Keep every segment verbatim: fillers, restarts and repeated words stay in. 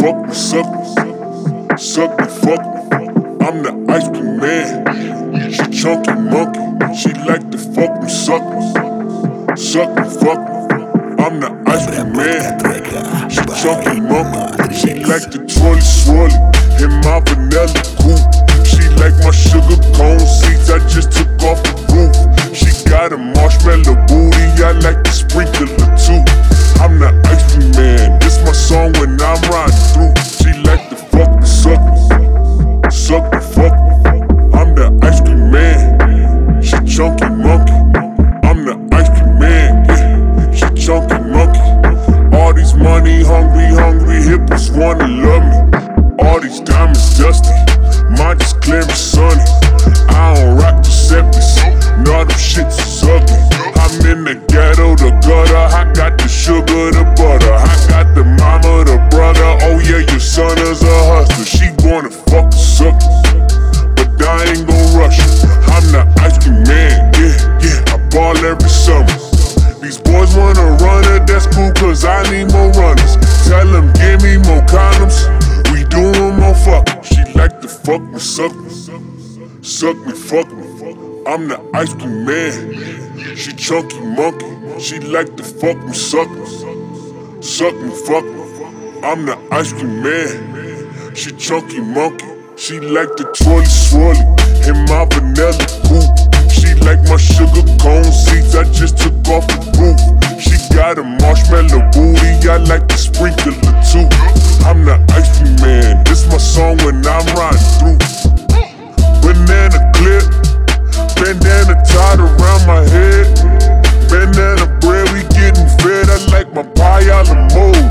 fuck me, suck me, suck me, fuck me. I'm the ice cream man. She chunky monkey. She like to fuck me, suck me, suck me, fuck me. I'm the ice cream man. She chunky monkey. She like the twirly swirly in my vanilla coupe. She like my sugar cone seats. I just took off the roof. She got a marshmallow booty. I like to sprinkle her too. I'm the ice cream man. This my song when I'm riding through. She like to fuck me, suck me, suck me, fuck me. I'm the ice cream man. She chunky monkey. I'm the ice cream man. Yeah, she chunky monkey. All these money hungry, hungry hippos wanna love me. All these diamonds dusty. Mine just clear and sunny. I don't rock Giuseppe's. No, them shits is ugly. I'm in the ghetto, the gutter. I got the sugar, the butter. I got the mama, the brother. Oh yeah, your son is a hustler. She wanna fuck the suckers, but I ain't gon' rush her. I'm the ice cream man, yeah, yeah. I ball every summer. These boys wanna run it, that's cool, cause I need more runners. Tell them, give me more condoms. We doing more fucking. She like to fuck me, suck me, suck me, fuck me. I'm the ice cream man. She chunky monkey. She like to fuck me, suck me, suck me, fuck me. I'm the ice cream man. She chunky monkey. She like the twirly swirly in my vanilla coupe. She like my sugar cone seats. I just took off the roof. She got a marshmallow booty. I like to sprinkle her too. I'm the ice cream man. This my song when I'm riding through. Banana clip, bandana tied around my head. Banana bread, we getting fed. I like my pie a la mode.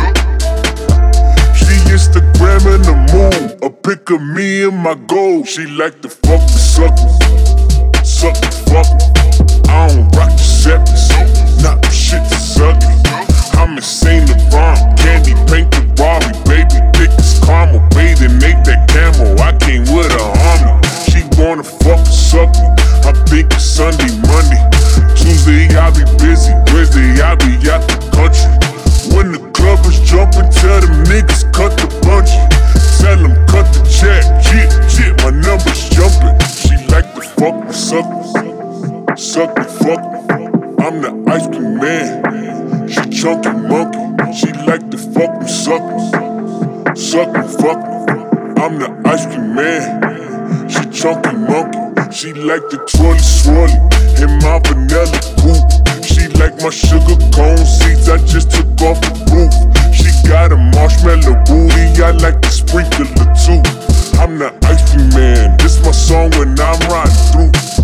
She Instagramming the moon. A pic of me and my gold. She like to fuck me, suck me, suck me, fuck me. I don't rock Giuseppe's. Not them shit is ugly. I'm insane to rhyme. Candy paint the Rari, baby. Thick as caramel. Bathing, ate that camel. I came with a army. She wanna fuck and suck me. I think it's Sunday, Monday. Tuesday I be busy. Wednesday I be out the country. When the club is jumping, tell them niggas cut the bungee. Tell them cut the check. Jit, jit, my number's jumping. She like to fuck me, suck me, suck me, fuck me. I'm the ice cream man. She chunky monkey. She like to fuck me, suck me, suck me, fuck me. I'm the ice cream man. She chunky monkey. She like the twirly swirly in my vanilla coupe. She like my sugar cone seats. I just took off the roof. She got a marshmallow booty. I like to sprinkle her too. I'm the ice cream man. This my song when I'm riding through.